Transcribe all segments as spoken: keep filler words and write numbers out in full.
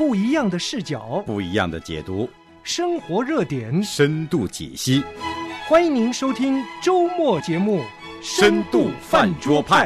不一样的视角， 不一样的解读， 生活热点， 深度解析。 欢迎您收听周末节目《 深度饭桌派》。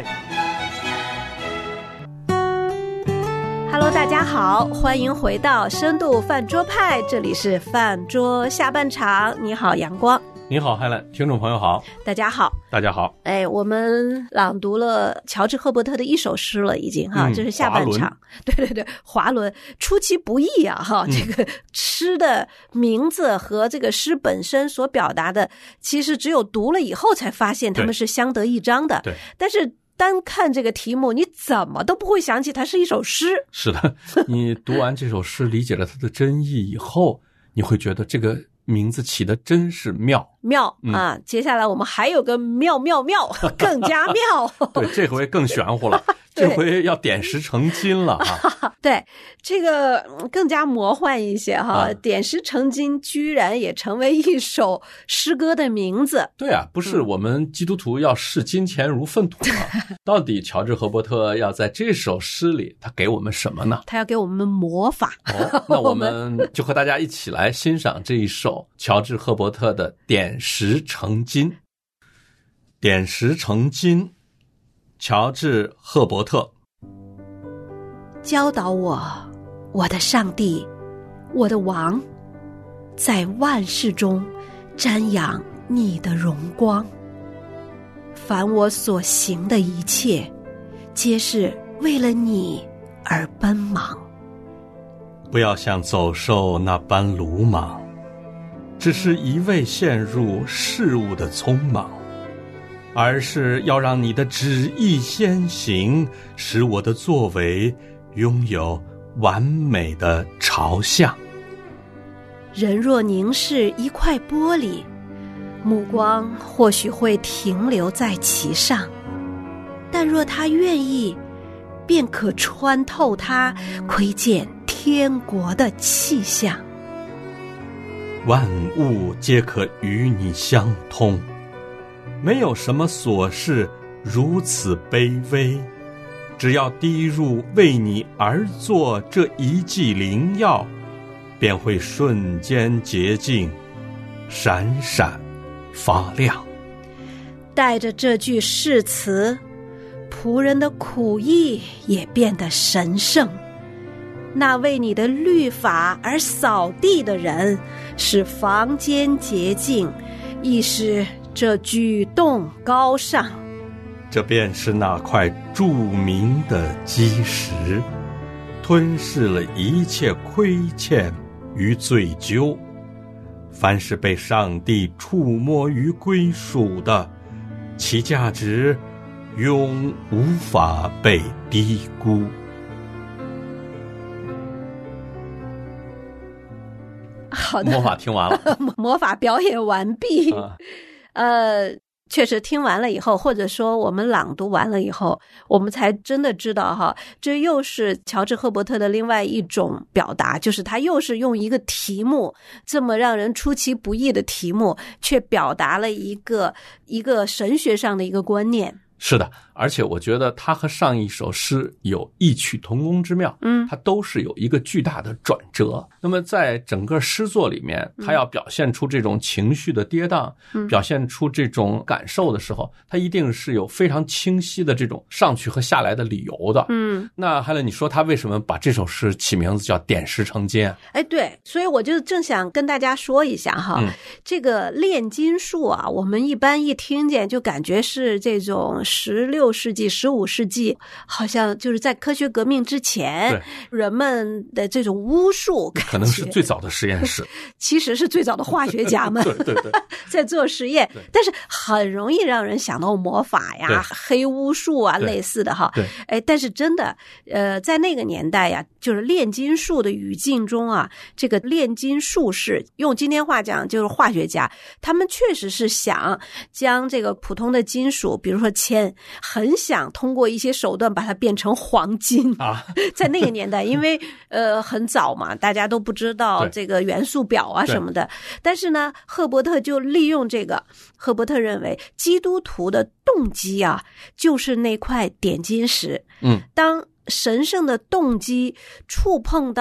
Hello， 大家好，欢迎回到深度饭桌派，这里是饭桌下半场。你好，阳光。 你好，海兰，听众朋友好， 大家好， 大家好。 哎，我们朗读了乔治·赫伯特的一首诗了，已经哈，嗯、这是下半场。对对对，华伦出其不意啊哈、嗯，这个诗的名字和这个诗本身所表达的，其实只有读了以后才发现他们是相得益彰的。 对， 但是单看这个题目，你怎么都不会想起它是一首诗。 是的，你读完这首诗，理解了它的真意以后，你会觉得这个名字起得真是妙妙啊、嗯！接下来我们还有个妙妙妙，更加妙。 对，这回更玄乎了，这回要点石成金了哈。 对，这个更加魔幻一些哈、啊，点石成金居然也成为一首诗歌的名字。 对啊，不是我们基督徒要视金钱如粪土吗？到底乔治·赫伯特要在这首诗里他给我们什么呢？ 他要给我们魔法。 哦，那我们就和大家一起来欣赏这一首乔治·赫伯特的点石成金。点石成金，乔治·赫伯特。 教导我，我的上帝，我的王，在万事中瞻仰你的荣光。凡我所行的一切，皆是为了你而奔忙。 不要像走兽那般鲁莽，只是一味陷入事物的匆忙，而是要让你的旨意先行，使我的作为拥有完美的朝向。 人若凝视一块玻璃，目光或许会停留在其上，但若他愿意，便可穿透它，窥见天国的气象。 万物皆可与你相通，没有什么琐事如此卑微，只要滴入为你而做这一剂灵药，便会瞬间洁净，闪闪发亮。 带着这句誓词，仆人的苦役也变得神圣。那为你的律法而扫地的人，使房间洁净，亦使这举动高尚。 这便是那块著名的基石，吞噬了一切亏欠与罪疚。凡是被上帝触摸与归属的，其价值永无法被低估。 好的， 魔法听完了， 魔法表演完毕。 啊、 呃，确实听完了以后，或者说我们朗读完了以后，我们才真的知道哈，这又是乔治·赫伯特的另外一种表达，就是他又是用一个题目，这么让人出其不意的题目，却表达了一个一个神学上的一个观念。 是的，而且我觉得它和上一首诗有异曲同工之妙， 嗯， 它都是有一个巨大的转折。那么在整个诗作里面，它要表现出这种情绪的跌宕，嗯，表现出这种感受的时候，它一定是有非常清晰的这种上去和下来的理由的。 嗯， 那海伦，你说他为什么把这首诗起名字叫点石成金啊？ 哎，对，所以我就正想跟大家说一下哈，嗯，这个炼金术啊，我们一般一听见就感觉是这种十六世纪、十五世纪，好像就是在科学革命之前，人们的这种巫术， 可能是最早的实验室， 其实是最早的化学家们， 对对对， 在做实验，但是很容易让人想到魔法呀、黑巫术啊类似的哈。 对， 哎，但是真的，呃，在那个年代呀，就是炼金术的语境中啊，这个炼金术士，用今天话讲就是化学家，他们确实是想将这个普通的金属，比如说铅，很想通过一些手段把它变成黄金啊。 在那个年代，因为呃很早嘛，大家都不知道这个元素表啊什么的。但是呢，赫伯特就利用这个，赫伯特认为基督徒的动机啊，就是那块点金石。 嗯， 当神圣的动机触碰到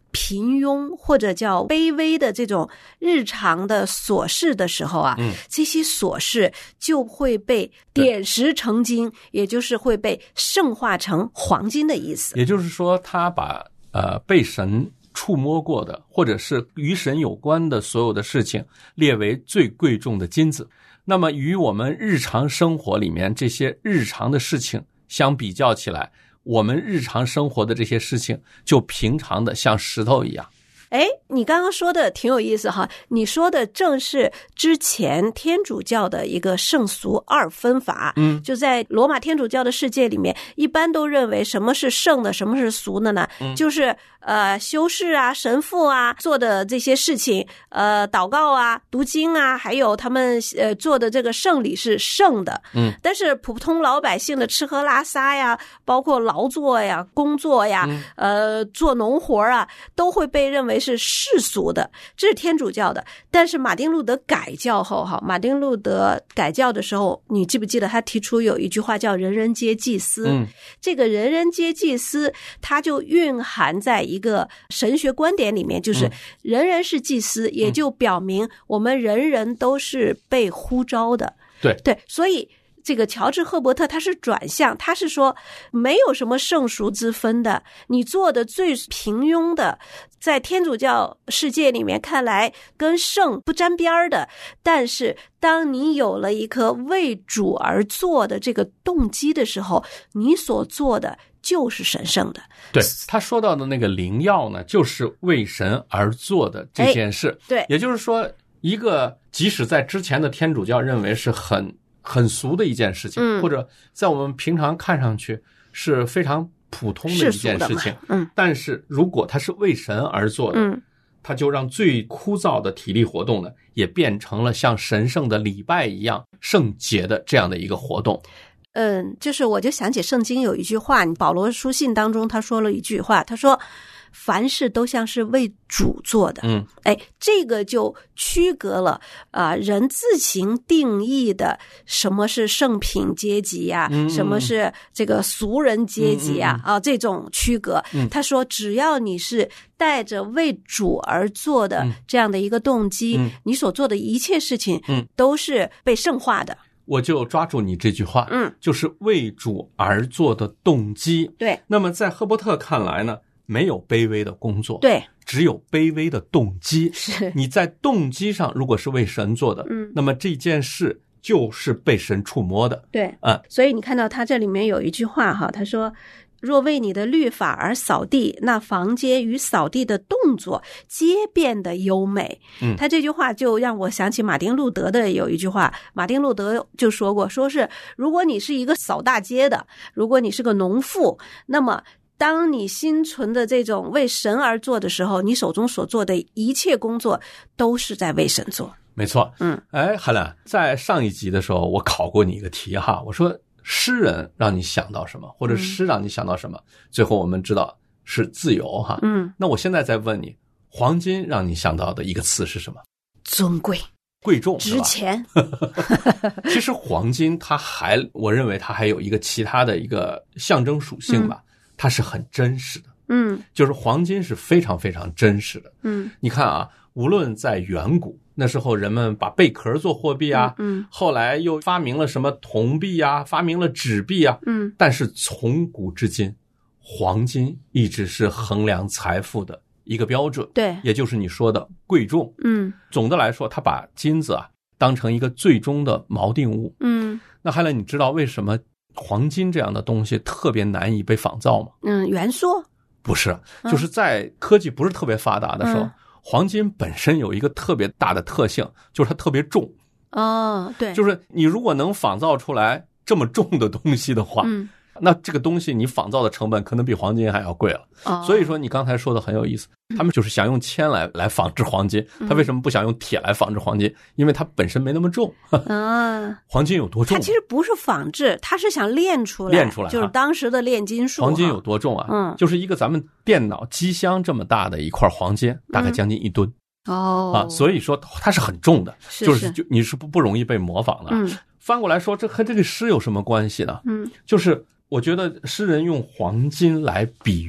平庸或者叫卑微的这种日常的琐事的时候啊， 嗯， 这些琐事就会被点石成金，也就是会被圣化成黄金的意思。 也就是说，他把呃被神触摸过的，或者是与神有关的所有的事情列为最贵重的金子。那么与我们日常生活里面这些日常的事情相比较起来，我们日常生活的这些事情就平常的像石头一样。 哎，你刚刚说的挺有意思哈，你说的正是之前天主教的一个圣俗二分法。 嗯， 就在罗马天主教的世界里面，一般都认为什么是圣的，什么是俗的呢？ 嗯， 就是呃修士啊、神父啊做的这些事情，呃祷告啊、读经啊，还有他们呃做的这个圣礼是圣的。 嗯， 但是普通老百姓的吃喝拉撒呀，包括劳作呀、工作呀， 嗯、 呃做农活啊，都会被认为是世俗的，这是天主教的。但是马丁路德改教后哈，马丁路德改教的时候，你记不记得他提出有一句话叫人人皆祭司？ 嗯， 这个人人皆祭司，它就蕴含在一个神学观点里面，就是人人是祭司，嗯、也就表明我们人人都是被呼召的。 对对，所以这个乔治·赫伯特他是转向，他是说没有什么圣俗之分的，你做的最平庸的，在天主教世界里面看来跟圣不沾边的，但是当你有了一颗为主而做的这个动机的时候，你所做的就是神圣的。 对，他说到的那个灵药呢，就是为神而做的这件事。 对， 也就是说，一个即使在之前的天主教认为是很很俗的一件事情， 嗯， 或者在我们平常看上去是非常普通的一件事情， 嗯， 但是如果它是为神而做的， 嗯， 它就让最枯燥的体力活动呢，也变成了像神圣的礼拜一样圣洁的这样的一个活动。 嗯，就是我就想起圣经有一句话，保罗书信当中他说了一句话，他说凡事都像是为主做的。 嗯， 哎，这个就区隔了啊、呃、人自行定义的什么是圣品阶级啊， 嗯、 什么是这个俗人阶级啊、 嗯、 啊这种区隔。 嗯、 他说只要你是带着为主而做的这样的一个动机， 嗯、 你所做的一切事情嗯都是被圣化的。 我就抓住你这句话， 嗯， 就是为主而做的动机。 对， 那么在赫伯特看来呢，没有卑微的工作， 对， 只有卑微的动机。 是你在动机上如果是为神做的， 嗯， 那么这件事就是被神触摸的。 对， 啊、嗯， 所以你看到他这里面有一句话哈，他说若为你的律法而扫地，那房间与扫地的动作皆变得优美。 嗯， 他这句话就让我想起马丁路德的有一句话，马丁路德就说过，说是如果你是一个扫大街的，如果你是个农妇，那么当你心存的这种为神而做的时候，你手中所做的一切工作都是在为神做。 没错。 嗯， 哎，海兰，在上一集的时候我考过你一个题哈，我说诗人让你想到什么，或者诗让你想到什么、嗯、最后我们知道是自由哈。 嗯， 那我现在再问你，黄金让你想到的一个词是什么？ 尊贵、 贵重、 值钱。 其实黄金它还，我认为它还有一个其他的一个象征属性吧、嗯、它是很真实的。 嗯， 就是黄金是非常非常真实的。 嗯， 你看啊，无论在远古那时候，人们把贝壳做货币啊， 嗯， 后来又发明了什么铜币啊，发明了纸币啊， 嗯， 但是从古至今，黄金一直是衡量财富的一个标准。 对， 也就是你说的贵重。 嗯， 总的来说，他把金子啊当成一个最终的锚定物。 嗯， 那海兰，你知道为什么黄金这样的东西特别难以被仿造吗？ 嗯，元素。 不是，就是在科技不是特别发达的时候、 嗯、 黄金本身有一个特别大的特性，就是它特别重。 哦，对， 就是你如果能仿造出来这么重的东西的话、 嗯、 那这个东西你仿造的成本可能比黄金还要贵了。 哦、 所以说你刚才说的很有意思，他们就是想用铅来来仿制黄金，他为什么不想用铁来仿制黄金？因为它本身没那么重。 啊， 黄金有多重？ 它其实不是仿制，它是想炼出来， 炼出来， 就是当时的炼金术。 黄金有多重啊？ 嗯， 就是一个咱们电脑机箱这么大的一块黄金，大概将近一吨。 嗯、哦， 啊，所以说它是很重的， 是是就是就你是不不容易被模仿的。 嗯， 翻过来说，这和这个诗有什么关系呢？ 嗯， 就是我觉得诗人用黄金来比喻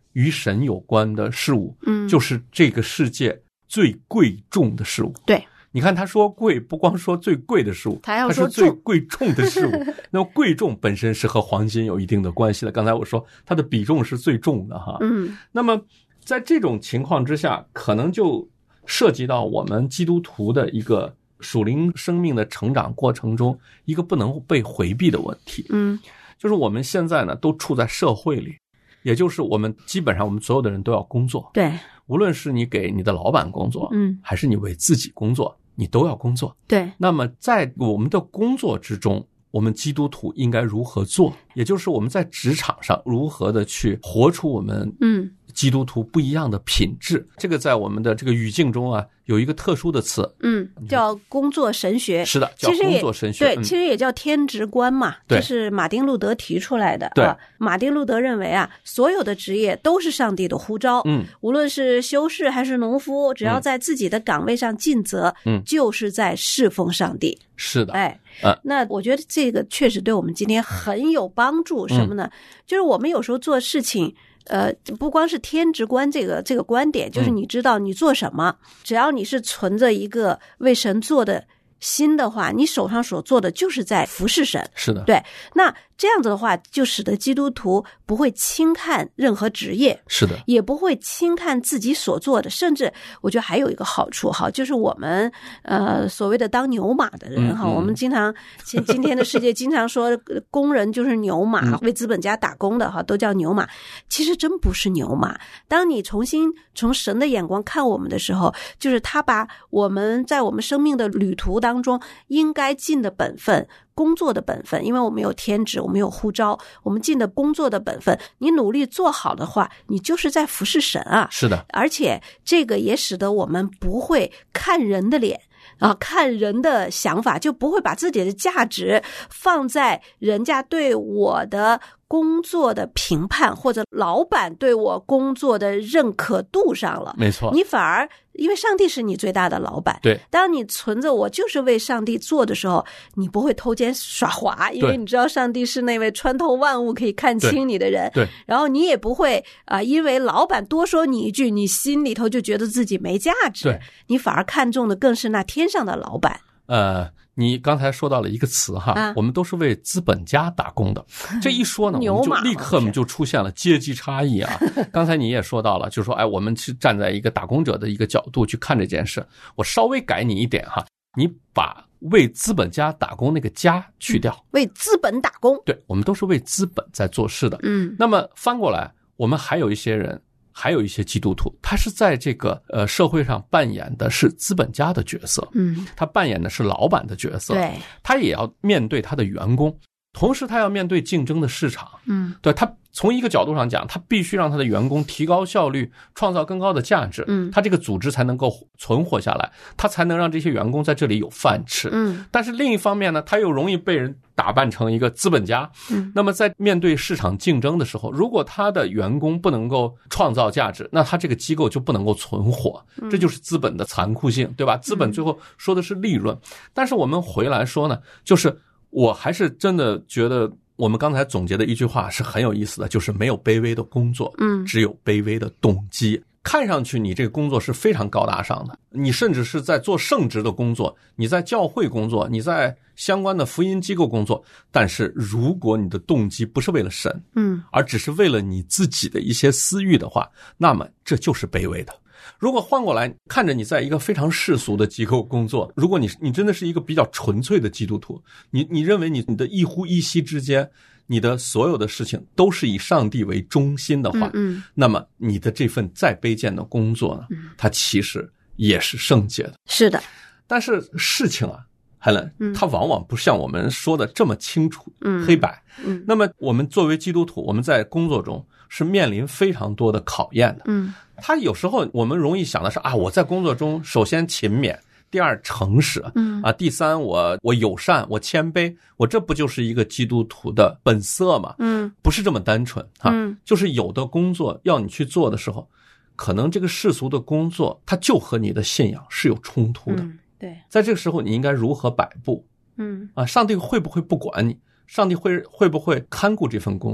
与神有关的事物， 嗯， 就是这个世界最贵重的事物。 对， 你看他说贵，不光说最贵的事物， 他要说是最贵重的事物。那么贵重本身是和黄金有一定的关系的。刚才我说它的比重是最重的哈。 嗯， 那么在这种情况之下，可能就涉及到我们基督徒的一个属灵生命的成长过程中一个不能被回避的问题。 嗯， 就是我们现在呢都处在社会里，也就是我们基本上我们所有的人都要工作。 对， 无论是你给你的老板工作， 嗯， 还是你为自己工作，你都要工作。 对， 那么在我们的工作之中，我们基督徒应该如何做？也就是我们在职场上如何的去活出我们嗯基督徒不一样的品质。这个在我们的这个语境中啊，有一个特殊的词， 嗯，叫工作神学。 是的，叫工作神学。 对， 嗯、 其实也叫天职观嘛。这是马丁路德提出来的。 对、 啊，马丁路德认为啊，所有的职业都是上帝的呼召。 嗯， 无论是修士还是农夫，只要在自己的岗位上尽责，嗯，就是在侍奉上帝。 是的， 哎， 呃， 那我觉得这个确实对我们今天很有帮助。什么呢？嗯、就是我们有时候做事情。呃，不光是天职观这个这个观点，就是你知道你做什么，嗯、只要你是存着一个为神做的心的话，你手上所做的就是在服侍神。 是的， 对。那这样子的话，就使得基督徒不会轻看任何职业， 是的， 也不会轻看自己所做的。甚至我觉得还有一个好处哈，就是我们呃所谓的当牛马的人哈，嗯嗯我们经常今今天的世界经常说工人就是牛马，嗯、为资本家打工的哈都叫牛马，其实真不是牛马。当你重新从神的眼光看我们的时候，就是他把我们在我们生命的旅途当中应该尽的本分。工作的本分，因为我们有天职，我们有呼召，我们尽的工作的本分，你努力做好的话，你就是在服侍神啊。 是的， 而且这个也使得我们不会看人的脸啊，看人的想法，就不会把自己的价值放在人家对我的工作的评判或者老板对我工作的认可度上了。 没错， 你反而因为上帝是你最大的老板， 对， 当你存着我就是为上帝做的时候，你不会偷奸耍滑，因为你知道上帝是那位穿透万物可以看清你的人。 对，对， 然后你也不会啊、呃，因为老板多说你一句，你心里头就觉得自己没价值。 对， 你反而看重的更是那天上的老板。 呃，你刚才说到了一个词哈，啊、我们都是为资本家打工的。这一说呢，我们就立刻我们就出现了阶级差异啊。刚才你也说到了，就说哎，我们是站在一个打工者的一个角度去看这件事。我稍微改你一点哈，你把为资本家打工那个家去掉， 嗯、为资本打工。 对，我们都是为资本在做事的。 嗯， 那么翻过来，我们还有一些人。还有一些基督徒，他是在这个呃社会上扮演的是资本家的角色， 嗯， 他扮演的是老板的角色， 对， 他也要面对他的员工，同时他要面对竞争的市场， 嗯， 对，他从一个角度上讲，他必须让他的员工提高效率，创造更高的价值， 嗯， 他这个组织才能够存活下来，他才能让这些员工在这里有饭吃， 嗯， 但是另一方面呢，他又容易被人打扮成一个资本家， 嗯， 那么在面对市场竞争的时候，如果他的员工不能够创造价值，那他这个机构就不能够存活，这就是资本的残酷性，对吧？资本最后说的是利润，但是我们回来说呢，就是我还是真的觉得我们刚才总结的一句话是很有意思的，就是没有卑微的工作， 嗯， 只有卑微的动机。看上去你这个工作是非常高大上的，你甚至是在做圣职的工作，你在教会工作，你在相关的福音机构工作，但是如果你的动机不是为了神， 嗯， 而只是为了你自己的一些私欲的话，那么这就是卑微的。如果换过来看着你在一个非常世俗的机构工作，如果你你真的是一个比较纯粹的基督徒，你你认为你你的一呼一吸之间，你的所有的事情都是以上帝为中心的话， 嗯嗯， 那么你的这份再卑贱的工作呢， 嗯， 它其实也是圣洁的。 是的， 但是事情啊Helen， 嗯， 它往往不像我们说的这么清楚， 嗯， 黑白。 嗯， 那么我们作为基督徒，我们在工作中是面临非常多的考验的。 嗯， 他有时候我们容易想的是啊，我在工作中首先勤勉，第二诚实， 嗯啊，第三我我友善，我谦卑，我这不就是一个基督徒的本色吗？ 嗯， 不是这么单纯啊， 嗯， 就是有的工作要你去做的时候，可能这个世俗的工作它就和你的信仰是有冲突的。 嗯，对， 在这个时候你应该如何摆布？ 嗯， 啊，上帝会不会不管你？上帝会会不会看顾这份工作？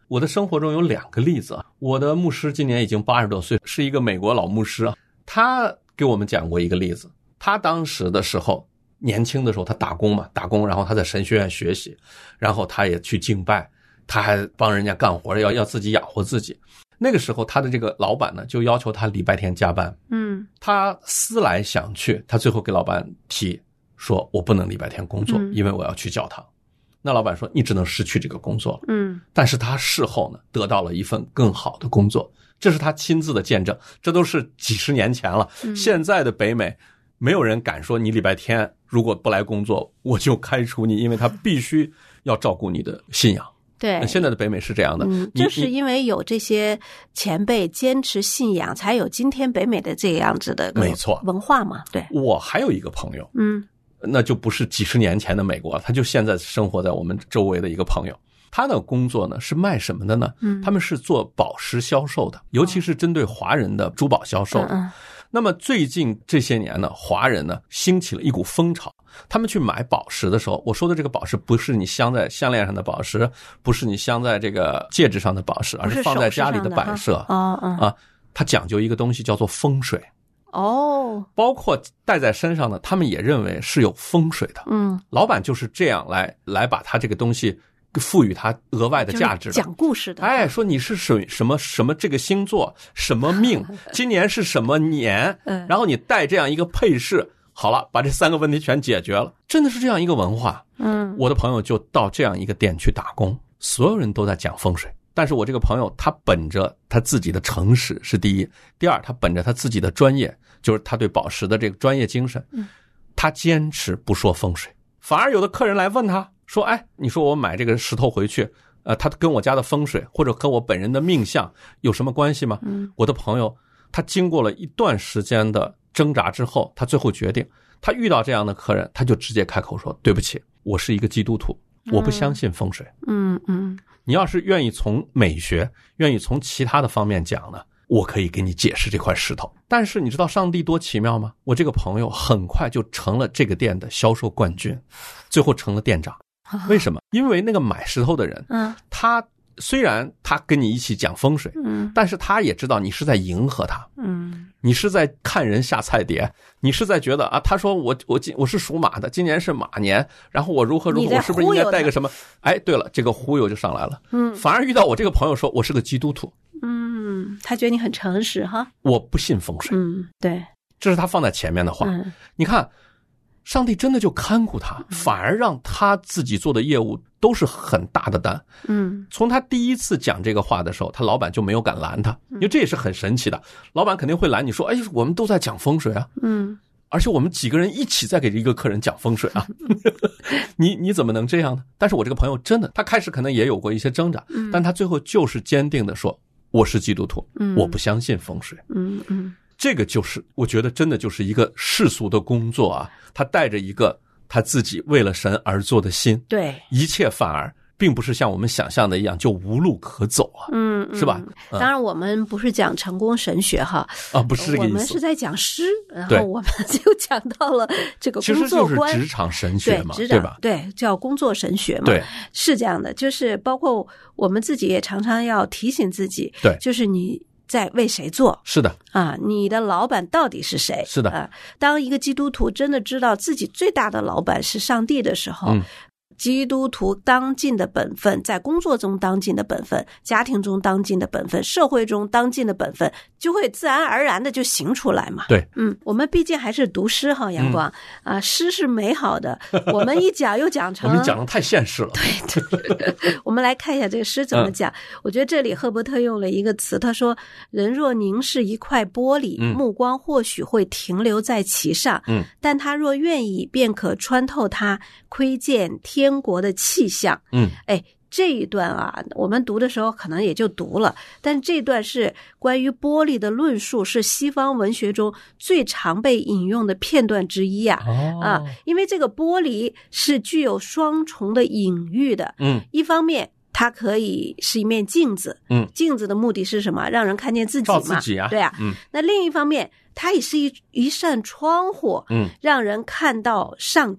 我的生活中有两个例子，我的牧师今年已经八十多岁，是一个美国老牧师，他给我们讲过一个例子。他当时的时候，年轻的时候他打工嘛，打工，然后他在神学院学习，然后他也去敬拜，他还帮人家干活，要要自己养活自己。那个时候他的这个老板呢，就要求他礼拜天加班。嗯，他思来想去，他最后给老板提说，我不能礼拜天工作，因为我要去教堂。那老板说，你只能失去这个工作了。嗯，但是他事后呢，得到了一份更好的工作，这是他亲自的见证。这都是几十年前了，嗯，现在的北美没有人敢说你礼拜天如果不来工作我就开除你，因为他必须要照顾你的信仰。对，现在的北美是这样的。 嗯，就是因为有这些前辈坚持信仰，才有今天北美的这样子的没错文化嘛。对， 我还有一个朋友，嗯，那就不是几十年前的美国，他就现在生活在我们周围的一个朋友。他的工作呢是卖什么的呢？嗯，他们是做宝石销售的，尤其是针对华人的珠宝销售的。嗯，那么最近这些年呢，华人呢兴起了一股风潮，他们去买宝石的时候，我说的这个宝石不是你镶在项链上的宝石，不是你镶在这个戒指上的宝石，而是放在家里的摆设。啊啊，它讲究一个东西叫做风水。哦，包括戴在身上的，他们也认为是有风水的。嗯，老板就是这样来来把他这个东西赋予它额外的价值的， 讲故事的。 哎，说你是属于什么什么这个星座，什么命，今年是什么年，然后你带这样一个配饰，好了，把这三个问题全解决了，真的是这样一个文化。嗯，我的朋友就到这样一个店去打工，所有人都在讲风水，但是我这个朋友他本着他自己的诚实是第一，第二他本着他自己的专业，就是他对宝石的这个专业精神，他坚持不说风水，反而有的客人来问他说，哎，你说我买这个石头回去，呃，它跟我家的风水或者和我本人的命相有什么关系吗？嗯，我的朋友他经过了一段时间的挣扎之后，他最后决定，他遇到这样的客人，他就直接开口说，对不起，我是一个基督徒，我不相信风水。嗯嗯，你要是愿意从美学，愿意从其他的方面讲呢，我可以给你解释这块石头。但是你知道上帝多奇妙吗？我这个朋友很快就成了这个店的销售冠军，最后成了店长。为什么？因为那个买石头的人，嗯，他虽然他跟你一起讲风水，嗯，但是他也知道你是在迎合他，嗯，你是在看人下菜碟，你是在觉得啊，他说我我我是属马的，今年是马年，然后我如何如何，我是不是应该带个什么？哎，对了，这个忽悠就上来了，嗯，反而遇到我这个朋友说我是个基督徒， 嗯，他觉得你很诚实哈， 我不信风水， 嗯，对， 这是他放在前面的话，嗯，你看。上帝真的就看顾他，反而让他自己做的业务都是很大的单。嗯，从他第一次讲这个话的时候，他老板就没有敢拦他，因为这也是很神奇的。老板肯定会拦你说，哎，我们都在讲风水啊。嗯，而且我们几个人一起在给一个客人讲风水啊。你你怎么能这样呢？但是我这个朋友真的，他开始可能也有过一些挣扎，但他最后就是坚定的说，我是基督徒，我不相信风水。嗯嗯。这个就是我觉得真的就是一个世俗的工作啊，他带着一个他自己为了神而做的心，对，一切反而并不是像我们想象的一样就无路可走啊，嗯，是吧？ 嗯，当然我们不是讲成功神学哈， 啊，不是这个意思， 我们是在讲诗，然后我们就讲到了这个工作观， 其实就是职场神学嘛， 对， 对吧？ 对，叫工作神学嘛， 对， 是这样的，就是包括我们自己也常常要提醒自己， 对， 就是你在为谁做？ 是的啊，你的老板到底是谁？ 是的啊，当一个基督徒真的知道自己最大的老板是上帝的时候，嗯，基督徒当尽的本分，在工作中当尽的本分，家庭中当尽的本分，社会中当尽的本分，就会自然而然的就行出来嘛。 对， 嗯，我们毕竟还是读诗哈，阳光、嗯、啊，诗是美好的，我们一讲又讲成， 我们讲的太现实了。 对对，我们来看一下这个诗怎么讲。嗯、我觉得这里赫伯特用了一个词，他说：“人若凝视一块玻璃，嗯、目光或许会停留在其上，嗯，但他若愿意，便可穿透它，窥见天。”天国的气象，嗯，哎，这一段啊，我们读的时候可能也就读了，但这段是关于玻璃的论述，是西方文学中最常被引用的片段之一啊。哦、啊，因为这个玻璃是具有双重的隐喻的，嗯，一方面它可以是一面镜子，嗯，镜子的目的是什么？让人看见自己嘛， 照自己啊， 对啊，嗯，那另一方面，它也是一一扇窗户，嗯，让人看到上帝。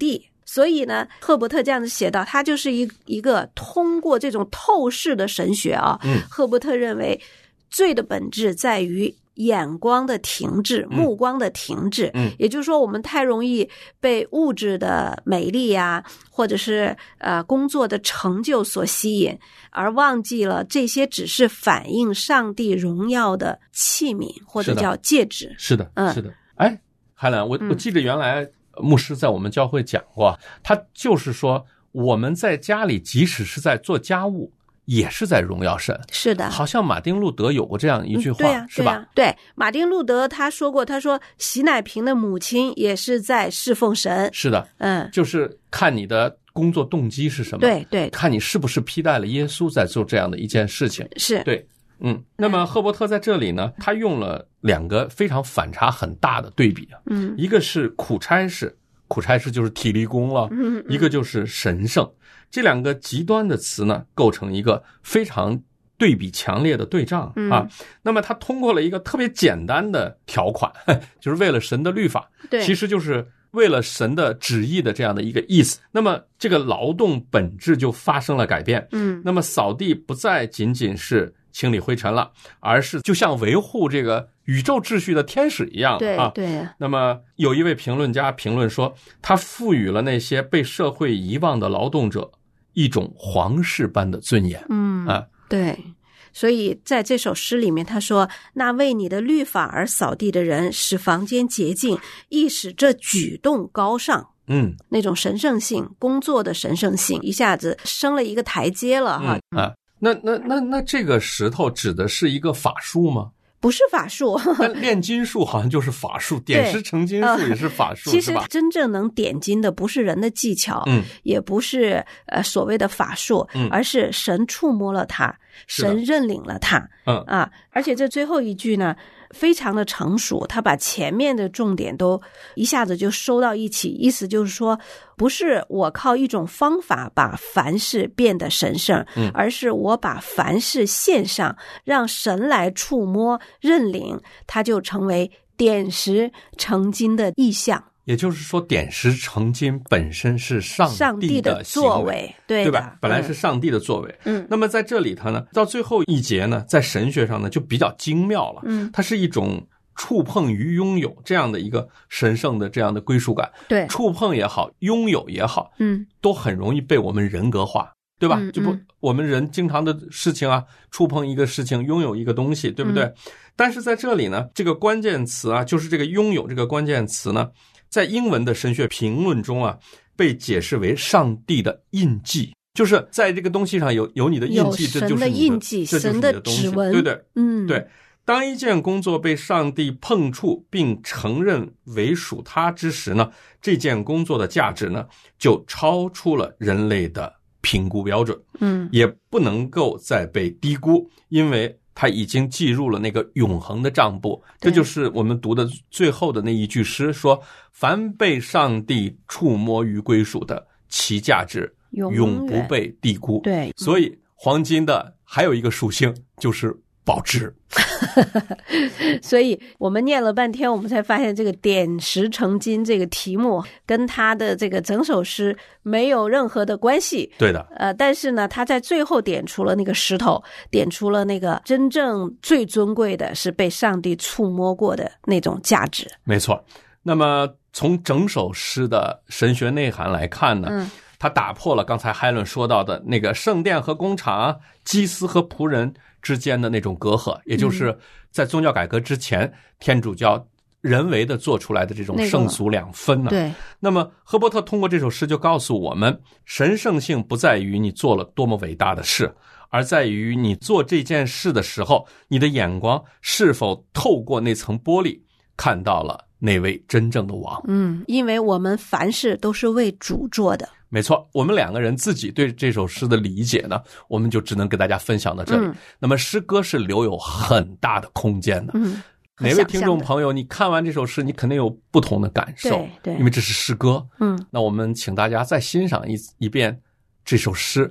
所以呢，赫伯特这样子写到，他就是一一个通过这种透视的神学啊。 嗯， 赫伯特认为罪的本质在于眼光的停滞，目光的停滞。 嗯， 也就是说，我们太容易被物质的美丽啊，或者是呃工作的成就所吸引，而忘记了这些只是反映上帝荣耀的器皿，或者叫介质。 是的， 嗯， 是的。哎，海兰，我我记得原来牧师在我们教会讲过，他就是说我们在家里，即使是在做家务，也是在荣耀神。 是的， 好像马丁路德有过这样一句话， 嗯、对啊， 是吧？ 对啊，对，马丁路德他说过，他说喜乃平的母亲也是在侍奉神。 是的， 嗯， 就是看你的工作动机是什么， 对对， 看你是不是披戴了耶稣在做这样的一件事情。 是， 对，嗯。那么赫伯特在这里呢，他用了两个非常反差很大的对比， 嗯， 一个是苦差事，苦差事就是体力工了， 嗯， 一个就是神圣。这两个极端的词呢，构成一个非常对比强烈的对仗啊。 嗯、 那么他通过了一个特别简单的条款，就是为了神的律法， 对， 其实就是为了神的旨意的这样的一个意思。那么这个劳动本质就发生了改变。 嗯， 那么扫地不再仅仅是清理灰尘了，而是就像维护这个宇宙秩序的天使一样啊。 对对。 那么有一位评论家评论说，他赋予了那些被社会遗忘的劳动者一种皇室般的尊严。 嗯啊， 对。所以在这首诗里面他说，那为你的律法而扫地的人，使房间洁净，亦使这举动高尚。 嗯， 那种神圣性，工作的神圣性一下子升了一个台阶了哈。 嗯、啊，那那那那这个石头指的是一个法术吗？ 不是法术， 但炼金术好像就是法术，点石成金术也是法术， 呃、其实是吧？ 真正能点金的不是人的技巧， 嗯， 也不是呃所谓的法术， 嗯， 而是神触摸了他，神认领了他， 嗯啊，而且这最后一句呢，非常的成熟，他把前面的重点都一下子就收到一起，意思就是说，不是我靠一种方法把凡事变得神圣， 嗯， 而是我把凡事献上，让神来触摸认领，它就成为点石成金的意象。 也就是说，点石成金本身是上帝的作为，对对吧？本来是上帝的作为。 嗯， 那么在这里头呢，到最后一节呢，在神学上呢就比较精妙了。 嗯， 它是一种触碰与拥有这样的一个神圣的这样的归属感。 对， 触碰也好，拥有也好， 嗯， 都很容易被我们人格化，对吧？ 嗯、 就不，我们人经常的事情啊，触碰一个事情，拥有一个东西，对不对？ 嗯、 但是在这里呢，这个关键词啊，就是这个拥有这个关键词呢，在英文的神学评论中啊，被解释为上帝的印记，就是在这个东西上有有你的印记，这就是你的印记，神的指纹， 对对， 嗯， 对。当一件工作被上帝碰触并承认为属他之时呢，这件工作的价值呢，就超出了人类的评估标准， 嗯， 也不能够再被低估，因为它已经计入了那个永恒的账簿。这就是我们读的最后的那一句诗，说凡被上帝触摸与归属的，其价值永不被低估。 对， 所以黄金的还有一个属性就是保值。 所以我们念了半天，我们才发现这个点石成金这个题目跟他的这个整首诗没有任何的关系。 对的， 呃，但是呢，他在最后点出了那个石头，点出了那个真正最尊贵的是被上帝触摸过的那种价值。 没错。那么从整首诗的神学内涵来看呢， 嗯， 他打破了刚才海伦说到的那个圣殿和工厂、祭司和仆人之间的那种隔阂，也就是在宗教改革之前，天主教人为的做出来的这种圣俗两分呢。 对。 那么赫伯特通过这首诗就告诉我们，神圣性不在于你做了多么伟大的事，而在于你做这件事的时候，你的眼光是否透过那层玻璃看到了那位真正的王。 嗯，因为我们凡事都是为主做的。 没错，我们两个人自己对这首诗的理解呢，我们就只能给大家分享到这里。嗯、那么诗歌是留有很大的空间的。 嗯， 哪位听众朋友，你看完这首诗，你肯定有不同的感受。 对对， 因为这是诗歌。 嗯， 那我们请大家再欣赏一一遍这首诗，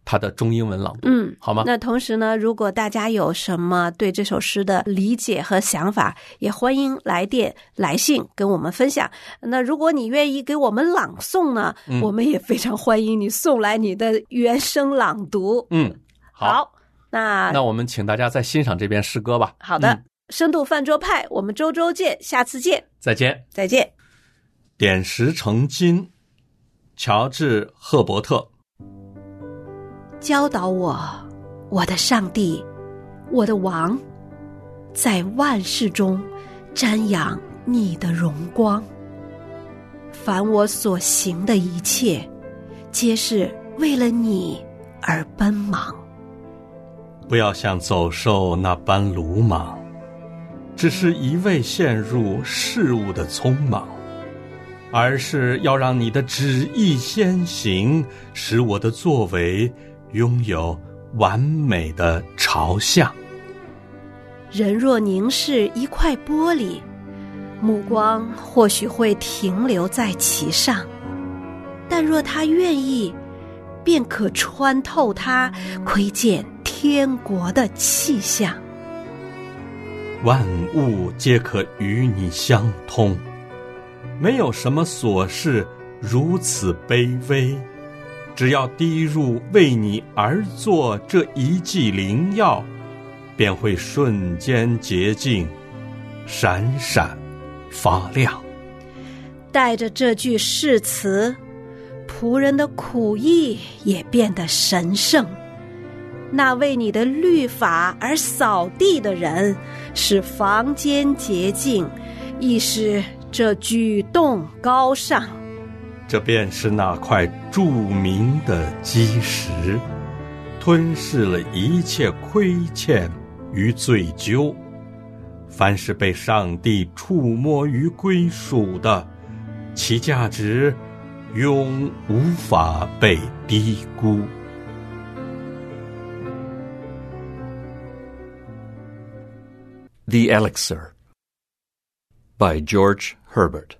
它的中英文朗读， 嗯， 好吗？ 那同时呢，如果大家有什么对这首诗的理解和想法，也欢迎来电来信跟我们分享。那如果你愿意给我们朗诵呢，嗯、我们也非常欢迎你送来你的原声朗读。 嗯，好， 好那那我们请大家再欣赏这篇诗歌吧。 好的， 嗯、 深度饭桌派，我们周周见，下次见， 再见， 再见。 点石成金，乔治·赫伯特。 教导我，我的上帝，我的王，在万事中瞻仰你的荣光。凡我所行的一切，皆是为了你而奔忙。 不要像走兽那般鲁莽，只是一味陷入事物的匆忙，而是要让你的旨意先行，使我的作为拥有完美的朝向。 人若凝视一块玻璃，目光或许会停留在其上，但若他愿意，便可穿透它，窥见天国的气象。 万物皆可与你相通，没有什么琐事如此卑微，只要滴入为你而做这一剂灵药，便会瞬间洁净，闪闪发亮。 带着这句誓词，仆人的苦役也变得神圣。那为你的律法而扫地的人，使房间洁净，亦使这举动高尚。 这便是那块著名的基石，吞噬了一切亏欠与罪疚。凡是被上帝触摸与归属的，其价值永无法被低估。 The Elixir by George Herbert.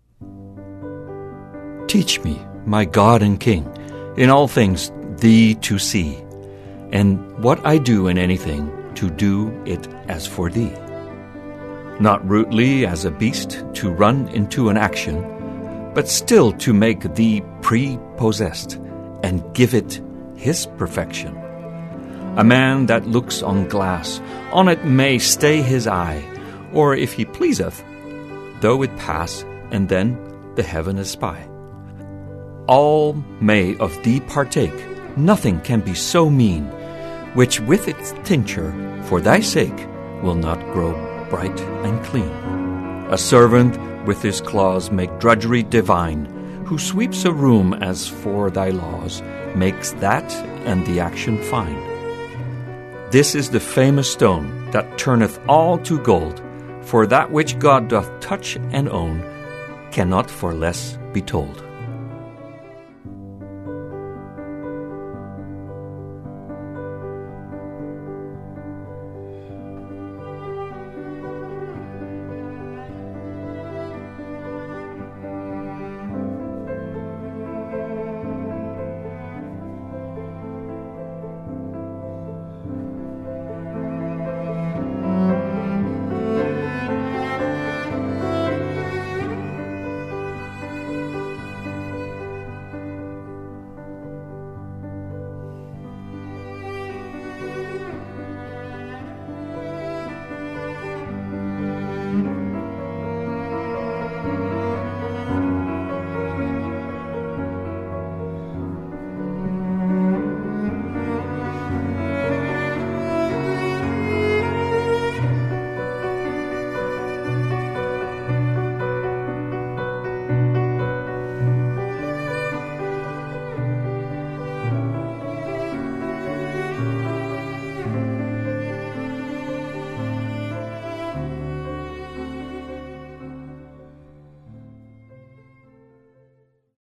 Teach me, my God and King, in all things thee to see, and what I do in anything, to do it as for thee. Not rudely as a beast to run into an action, but still to make thee prepossessed, and give it his perfection. A man that looks on glass, on it may stay his eye, or if he pleaseth, though it pass, and then the heaven espy. All may of thee partake, nothing can be so mean, which with its tincture, for thy sake, will not grow bright and clean. A servant with his claws make drudgery divine, who sweeps a room as for thy laws, makes that and the action fine. This is the famous stone that turneth all to gold, for that which God doth touch and own cannot for less be told.